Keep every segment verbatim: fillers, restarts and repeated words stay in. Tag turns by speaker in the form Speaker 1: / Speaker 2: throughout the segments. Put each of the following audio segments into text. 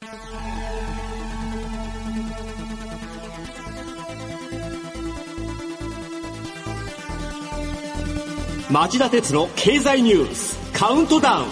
Speaker 1: 町田鉄の経済ニュースカウントダウン。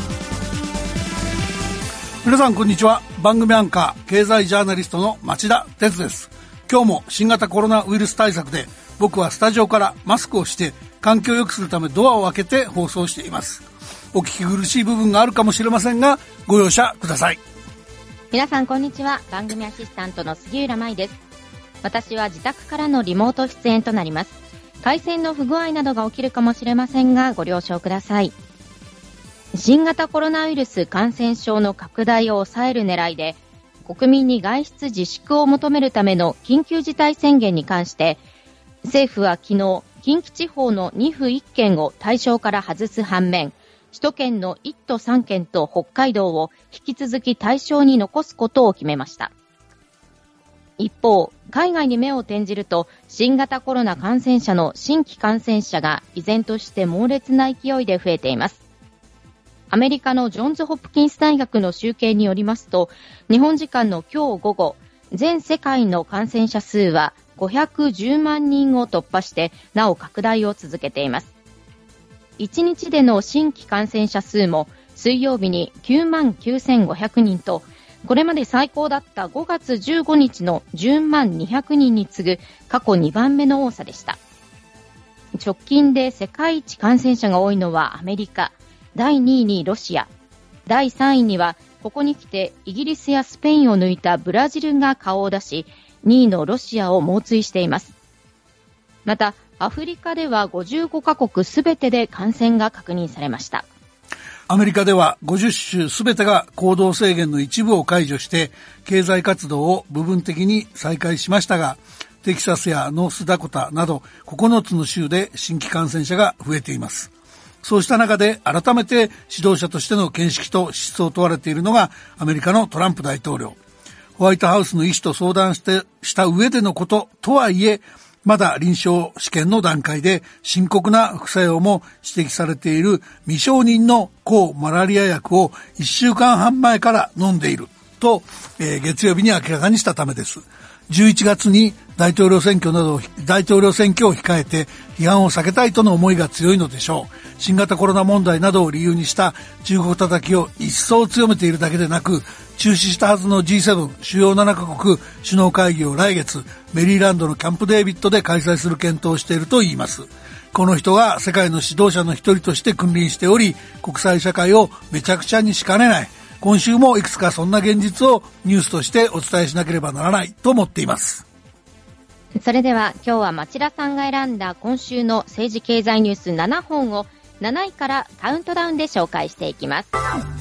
Speaker 2: 皆さんこんにちは。番組アンカー経済ジャーナリストの町田鉄です。今日も新型コロナウイルス対策で僕はスタジオからマスクをして環境を良くするためドアを開けて放送しています。お聞き苦しい部分があるかもしれませんがご容赦ください。
Speaker 3: 皆さんこんにちは。番組アシスタントの杉浦舞です。私は自宅からのリモート出演となります。回線の不具合などが起きるかもしれませんがご了承ください。新型コロナウイルス感染症の拡大を抑える狙いで国民に外出自粛を求めるための緊急事態宣言に関して政府は昨日近畿地方のに府いっ県を対象から外す反面首都圏のいっ都さん県と北海道を引き続き対象に残すことを決めました。一方、海外に目を転じると新型コロナ感染者の新規感染者が依然として猛烈な勢いで増えています。アメリカのジョンズ・ホプキンス大学の集計によりますと日本時間の今日午後全世界の感染者数はごひゃくじゅうまんにんを突破してなお拡大を続けています。いちにちでの新規感染者数も水曜日にきゅうまんきゅうせんごひゃくにんとこれまで最高だったごがつじゅうごにちのじゅうまんにひゃくにんに次ぐ過去にばんめの多さでした。直近で世界一感染者が多いのはアメリカ、だいにいにロシア、だいさんいにはここに来てイギリスやスペインを抜いたブラジルが顔を出し、にいのロシアを猛追しています。またアフリカではごじゅうごかこくすべてで感染が確認されました。
Speaker 2: アメリカではごじゅっしゅすべてが行動制限の一部を解除して経済活動を部分的に再開しましたが、テキサスやノースダコタなどここのつの州で新規感染者が増えています。そうした中で改めて指導者としての見識と資質を問われているのがアメリカのトランプ大統領。ホワイトハウスの医師と相談してした上でのこととはいえまだ臨床試験の段階で深刻な副作用も指摘されている未承認の抗マラリア薬をいっしゅうかんはん前から飲んでいると、えー、月曜日に明らかにしたためです。じゅういちがつに大統領選挙など大統領選挙を控えて批判を避けたいとの思いが強いのでしょう。新型コロナ問題などを理由にした中国叩きを一層強めているだけでなく、中止したはずの ジーセブン 主要ななかこく首脳会議を来月メリーランドのキャンプデービッドで開催する検討をしているといいます。この人が世界の指導者の一人として君臨しており、国際社会をめちゃくちゃにしかねない。今週もいくつかそんな現実をニュースとしてお伝えしなければならないと思っています。
Speaker 3: それでは今日は町田さんが選んだ今週の政治経済ニュースななほんをなないからカウントダウンで紹介していきます。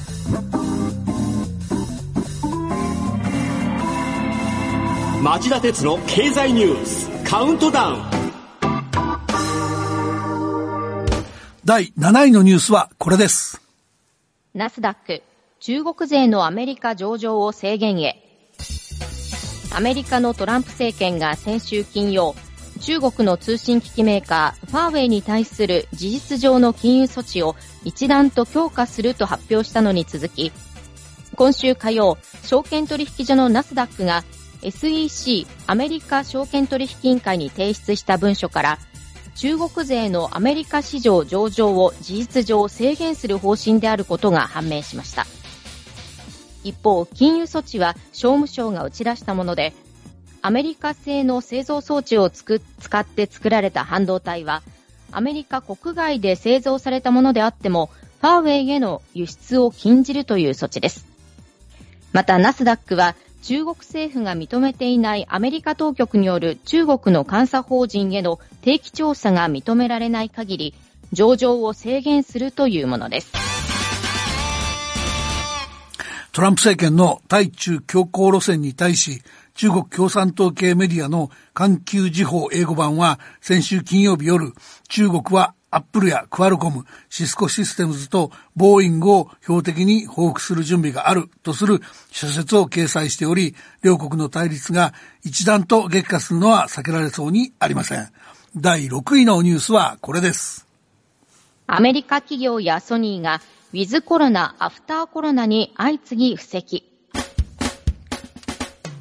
Speaker 1: 町田鉄の経済ニュースカウントダウン。
Speaker 2: だいなないのニュースはこれです。
Speaker 3: ナスダック中国勢のアメリカ上場を制限へ。アメリカのトランプ政権が先週金曜中国の通信機器メーカーファーウェイに対する事実上の禁輸措置を一段と強化すると発表したのに続き、今週火曜証券取引所のナスダックが エスイーシー アメリカ証券取引委員会に提出した文書から中国勢のアメリカ市場上場を事実上制限する方針であることが判明しました。一方、禁輸措置は商務省が打ち出したもので、アメリカ製の製造装置をつく使って作られた半導体はアメリカ国外で製造されたものであってもファーウェイへの輸出を禁じるという措置です。またナスダックは中国政府が認めていないアメリカ当局による中国の監査法人への定期調査が認められない限り上場を制限するというものです。
Speaker 2: トランプ政権の対中強硬路線に対し中国共産党系メディアの環球時報英語版は先週金曜日夜、中国はアップルやクアルコム、シスコシステムズとボーイングを標的に報復する準備があるとする諸説を掲載しており、両国の対立が一段と激化するのは避けられそうにありません。だいろくいのニュースはこれです。
Speaker 3: アメリカ企業やソニーがウィズコロナ、アフターコロナに相次ぎ布石。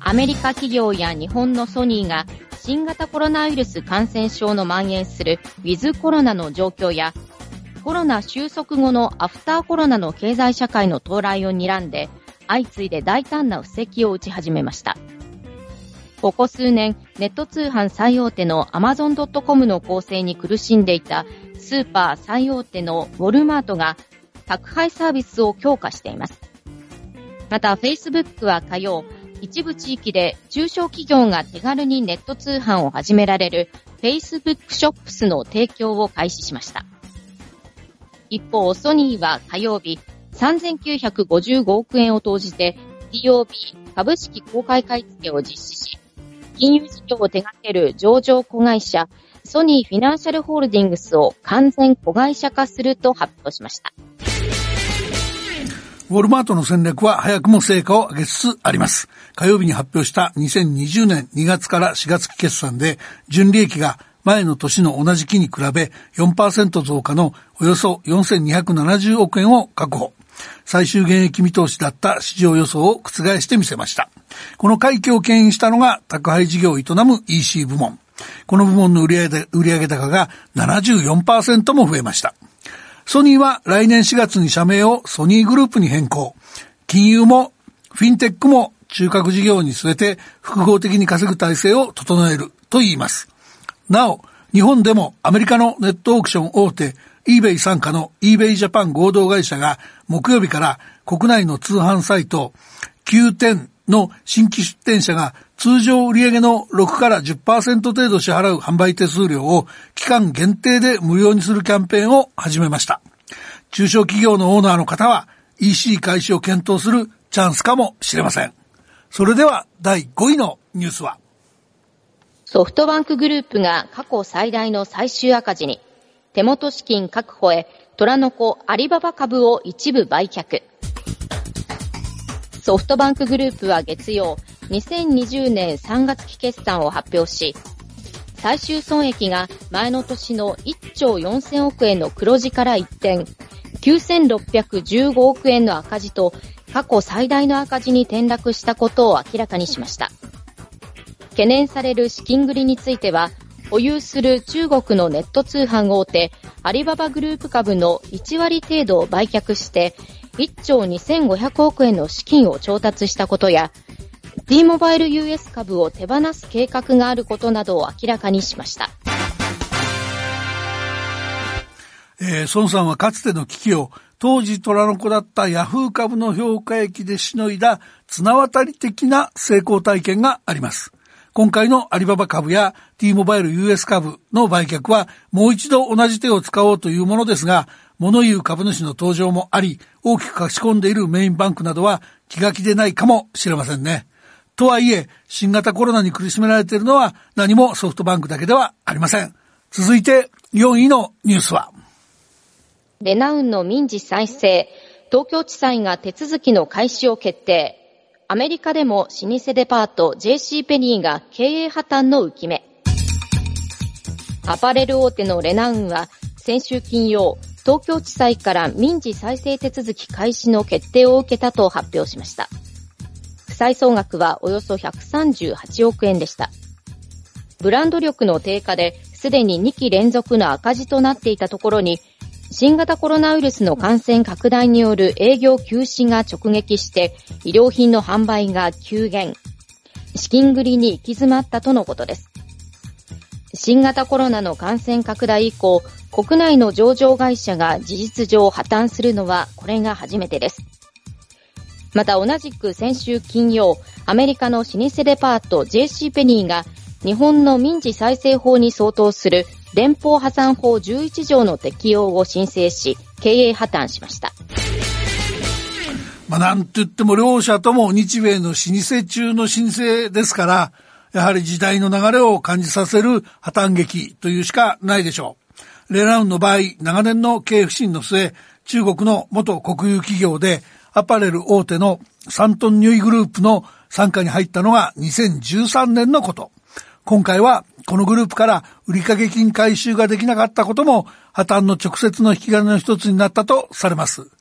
Speaker 3: アメリカ企業や日本のソニーが新型コロナウイルス感染症の蔓延するウィズコロナの状況や、コロナ収束後のアフターコロナの経済社会の到来を睨んで、相次いで大胆な布石を打ち始めました。ここ数年、ネット通販最大手の アマゾンドットコム の構成に苦しんでいたスーパー最大手のウォルマートが宅配サービスを強化しています。また、Facebook は火曜、一部地域で中小企業が手軽にネット通販を始められる Facebook ショップスの提供を開始しました。一方、ソニーは火曜日、さんぜんきゅうひゃくごじゅうごおくえんを投じて ティーオービー 株式公開買い付けを実施し、金融事業を手掛ける上場子会社ソニーフィナンシャルホールディングスを完全子会社化すると発表しました。
Speaker 2: ウォルマートの戦略は早くも成果を上げつつあります。火曜日に発表したにせんにじゅうねんにがつからしがつ期決算で、純利益が前の年の同じ期に比べ よんパーセント 増加のおよそよんせんにひゃくななじゅうおくえんを確保。最終減益見通しだった市場予想を覆してみせました。この快挙を牽引したのが宅配事業を営む イーシー 部門。この部門の売上高が ななじゅうよんパーセント も増えました。ソニーは来年しがつに社名をソニーグループに変更。金融もフィンテックも中核事業に据えて複合的に稼ぐ体制を整えると言います。なお、日本でもアメリカのネットオークション大手eBay 傘下の eBay ジャパン合同会社が木曜日から国内の通販サイトきゅうてんの新規出店者が通常売上のろくから じゅっパーセント 程度支払う販売手数料を期間限定で無料にするキャンペーンを始めました。中小企業のオーナーの方は イーシー 開始を検討するチャンスかもしれません。それではだいごいのニュースは、
Speaker 3: ソフトバンクグループが過去最大の最終赤字に、手元資金確保へ虎の子アリババ株を一部売却。ソフトバンクグループは月曜、にせんにじゅうねんさんがつ期決算を発表し、最終損益が前の年のいっちょうよんせんおくえんの黒字から一転、きゅうせんろっぴゃくじゅうごおくえんの赤字と過去最大の赤字に転落したことを明らかにしました。懸念される資金繰りについては、保有する中国のネット通販大手アリババグループ株のいちわり程度を売却していっちょうにせんごひゃくおくえんの資金を調達したことや、 T モバイル ユーエス 株を手放す計画があることなどを明らかにしました。
Speaker 2: えー、孫さんはかつての危機を当時虎の子だったヤフー株の評価益でしのいだ綱渡り的な成功体験があります。今回のアリババ株や T モバイル ユーエス 株の売却はもう一度同じ手を使おうというものですが、物言う株主の登場もあり、大きく書き込んでいるメインバンクなどは気が気でないかもしれませんね。とはいえ、新型コロナに苦しめられているのは何もソフトバンクだけではありません。続いてよんいのニュースは、
Speaker 3: レナウンの民事再生、東京地裁が手続きの開始を決定。アメリカでも老舗デパート ジェーシー ペニーが経営破綻の浮き目。アパレル大手のレナウンは先週金曜、東京地裁から民事再生手続き開始の決定を受けたと発表しました。負債総額はおよそひゃくさんじゅうはちおくえんでした。ブランド力の低下ですでににき連続の赤字となっていたところに、新型コロナウイルスの感染拡大による営業休止が直撃して衣料品の販売が急減、資金繰りに行き詰まったとのことです。新型コロナの感染拡大以降、国内の上場会社が事実上破綻するのはこれが初めてです。また同じく先週金曜、アメリカの老舗デパート ジェーシー ペニーが日本の民事再生法に相当する連邦破産法じゅういちじょうの適用を申請し、経営破綻しました。
Speaker 2: まあ、なんと言っても両社とも日米の老舗中の老舗ですから、やはり時代の流れを感じさせる破綻劇というしかないでしょう。レナウンの場合、長年の経営不振の末、中国の元国有企業でアパレル大手のサントンニュイグループの傘下に入ったのがにせんじゅうさんねんのこと。今回はこのグループから売掛金回収ができなかったことも破綻の直接の引き金の一つになったとされます。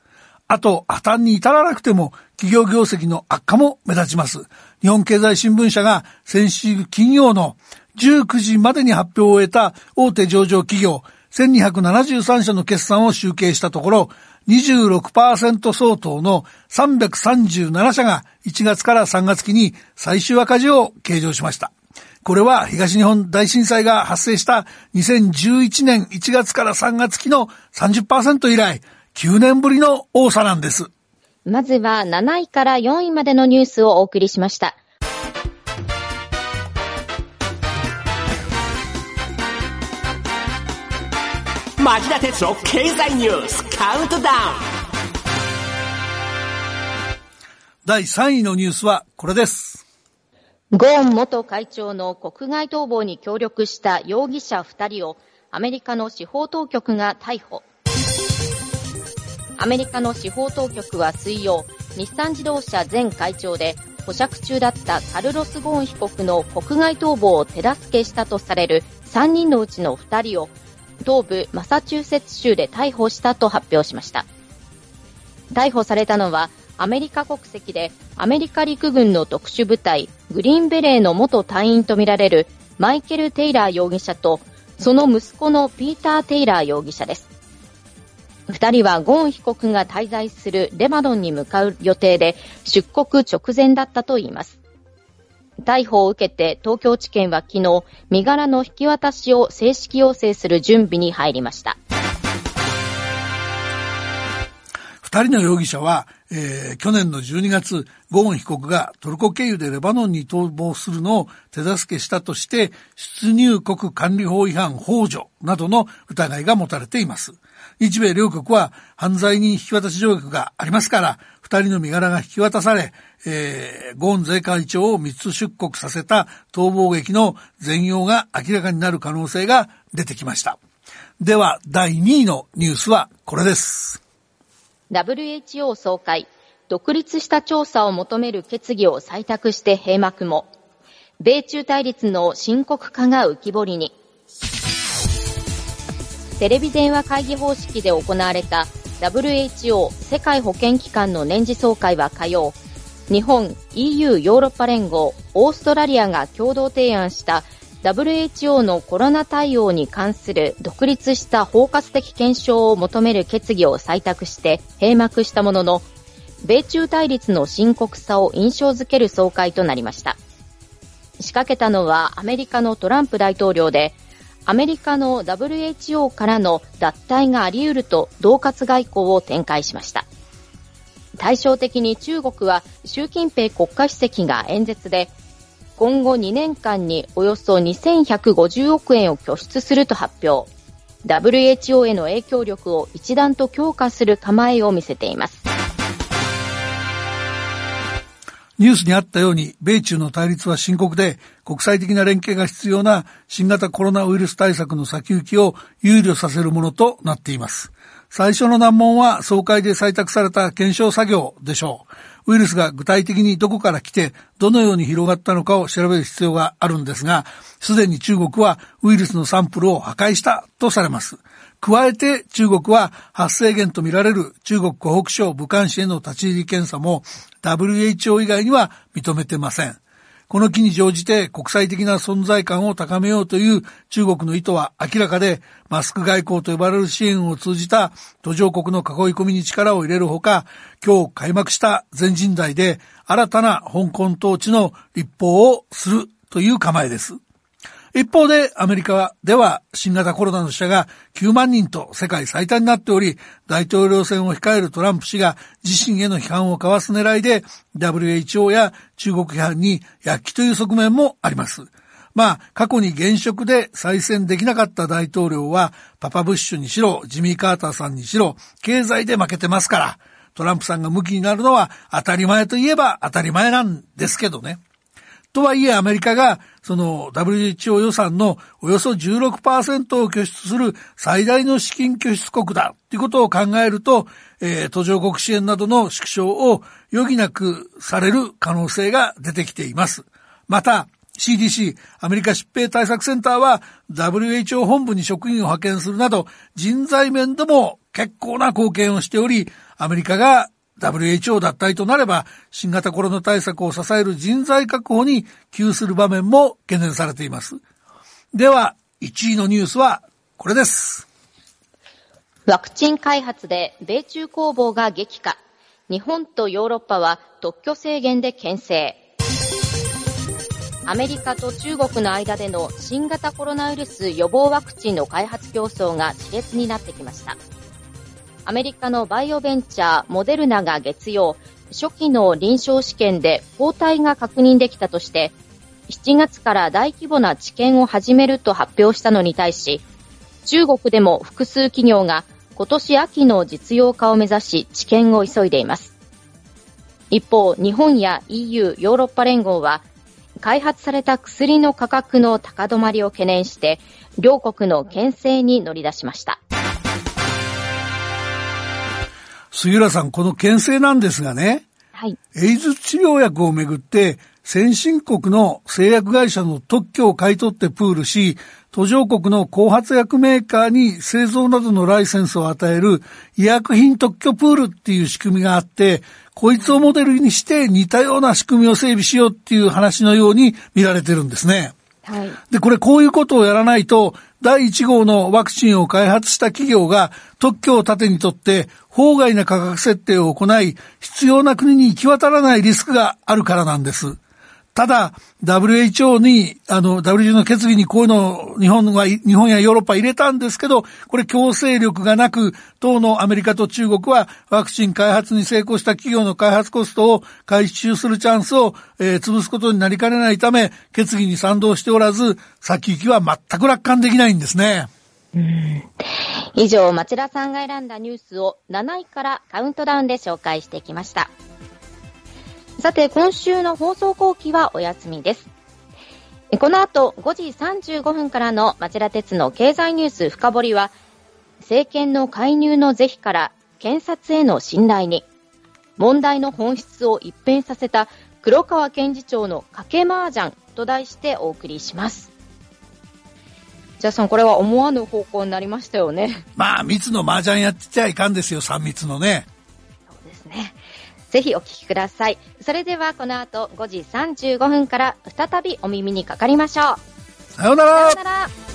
Speaker 2: あと破綻に至らなくても企業業績の悪化も目立ちます。日本経済新聞社が先週金曜のじゅうくじまでに発表を終えた大手上場企業せんにひゃくななじゅうさんしゃの決算を集計したところ、にじゅうろくパーセント 相当のさんびゃくさんじゅうななしゃがいちがつからさんがつ期に最終赤字を計上しました。これは東日本大震災が発生したにせんじゅういちねんいちがつからさんがつ期の さんじゅっパーセント 以来きゅうねんぶりの多さなんです。
Speaker 3: まずはなないからよんいまでのニュースをお送りしました。
Speaker 1: 町田鉄の経済ニュースカウントダウン。
Speaker 2: だいさんいのニュースはこれです。
Speaker 3: ゴーン元会長の国外逃亡に協力した容疑者ふたりをアメリカの司法当局が逮捕。アメリカの司法当局は水曜、日産自動車前会長で保釈中だったカルロス・ゴーン被告の国外逃亡を手助けしたとされるさんにんのうちのふたりを東部マサチューセッツ州で逮捕したと発表しました。逮捕されたのはアメリカ国籍でアメリカ陸軍の特殊部隊グリーンベレーの元隊員とみられるマイケル・テイラー容疑者とその息子のピーター・テイラー容疑者です。二人はゴーン被告が滞在するレバノンに向かう予定で出国直前だったといいます。逮捕を受けて東京地検は昨日、身柄の引き渡しを正式要請する準備に入りました。
Speaker 2: 二人の容疑者は、えー、去年のじゅうにがつ、ゴーン被告がトルコ経由でレバノンに逃亡するのを手助けしたとして、出入国管理法違反幇助などの疑いが持たれています。日米両国は犯罪人引き渡し条約がありますから、二人の身柄が引き渡され、えー、ゴーン税会長を密出国させた逃亡劇の全容が明らかになる可能性が出てきました。では、だいにいのニュースはこれです。
Speaker 3: ダブリューエイチオー 総会、独立した調査を求める決議を採択して閉幕も、米中対立の深刻化が浮き彫りに。テレビ電話会議方式で行われた ダブリューエイチオー 世界保健機関の年次総会は火曜、日本、イーユー ヨーロッパ連合、オーストラリアが共同提案した ダブリューエイチオー のコロナ対応に関する独立した包括的検証を求める決議を採択して閉幕したものの、米中対立の深刻さを印象づける総会となりました。仕掛けたのはアメリカのトランプ大統領で、アメリカの ダブリューエイチオー からの脱退があり得ると恫喝外交を展開しました。対照的に中国は習近平国家主席が演説で、今後にねんかんにおよそにせんひゃくごじゅうおくえんを拠出すると発表。ダブリューエイチオー への影響力を一段と強化する構えを見せています。
Speaker 2: ニュースにあったように、米中の対立は深刻で、国際的な連携が必要な新型コロナウイルス対策の先行きを憂慮させるものとなっています。最初の難問は総会で採択された検証作業でしょう。ウイルスが具体的にどこから来て、どのように広がったのかを調べる必要があるんですが、すでに中国はウイルスのサンプルを破壊したとされます。加えて中国は発生源とみられる中国湖北省武漢市への立ち入り検査も ダブリューエイチオー 以外には認めてません。この機に乗じて国際的な存在感を高めようという中国の意図は明らかで、マスク外交と呼ばれる支援を通じた途上国の囲い込みに力を入れるほか、今日開幕した全人代で新たな香港統治の立法をするという構えです。一方でアメリカでは新型コロナの死者がきゅうまんにんと世界最多になっており、大統領選を控えるトランプ氏が自身への批判をかわす狙いで ダブリューエイチオー や中国批判に躍起という側面もあります。まあ過去に現職で再選できなかった大統領はパパブッシュにしろジミー・カーターさんにしろ経済で負けてますから、トランプさんが向きになるのは当たり前といえば当たり前なんですけどね。とはいえアメリカがその ダブリューエイチオー 予算のおよそ じゅうろくパーセント を拠出する最大の資金拠出国だということを考えると、えー、途上国支援などの縮小を余儀なくされる可能性が出てきています。また シーディーシー アメリカ疾病対策センターは ダブリューエイチオー 本部に職員を派遣するなど人材面でも結構な貢献をしており、アメリカが ダブリューエイチオー 脱退となれば新型コロナ対策を支える人材確保に窮する場面も懸念されています。ではいちいのニュースはこれです。
Speaker 3: ワクチン開発で米中攻防が激化。日本とヨーロッパは特許制限で牽制。アメリカと中国の間での新型コロナウイルス予防ワクチンの開発競争が熾烈になってきました。アメリカのバイオベンチャーモデルナが月曜、初期の臨床試験で抗体が確認できたとして、しちがつから大規模な治験を始めると発表したのに対し、中国でも複数企業が今年秋の実用化を目指し治験を急いでいます。一方、日本や イーユー ヨーロッパ連合は、開発された薬の価格の高止まりを懸念して、両国の牽制に乗り出しました。
Speaker 2: 杉浦さん、この牽制なんですがね、はい、エイズ治療薬をめぐって先進国の製薬会社の特許を買い取ってプールし、途上国の後発薬メーカーに製造などのライセンスを与える医薬品特許プールっていう仕組みがあって、こいつをモデルにして似たような仕組みを整備しようっていう話のように見られてるんですね。はい、で、これこういうことをやらないと、だいいち号のワクチンを開発した企業が特許を盾にとって法外な価格設定を行い、必要な国に行き渡らないリスクがあるからなんです。ただ ダブリューエイチオー にあの ダブリューエイチオー の決議にこういうのを日本は日本やヨーロッパ入れたんですけど、これ強制力がなく、当のアメリカと中国はワクチン開発に成功した企業の開発コストを回収するチャンスを、えー、潰すことになりかねないため、決議に賛同しておらず、先行きは全く楽観できないんですね。
Speaker 3: うん、以上、町田さんが選んだニュースをなないからカウントダウンで紹介してきました。さて、今週の放送後期はお休みです。この後ごじさんじゅうごふんからの町田鉄の経済ニュース深掘りは、政権の介入の是非から検察への信頼に、問題の本質を一変させた黒川検事長の賭け麻雀と題してお送りします。じゃあさん、これは思わぬ方向になりましたよね。
Speaker 2: まあ密の麻雀やってちゃいかんですよ、三密のね。
Speaker 3: そうですね。ぜひお聞きください。それではこの後ごじさんじゅうごふんから再びお耳にかかりましょう。
Speaker 2: さようなら。
Speaker 3: さようなら。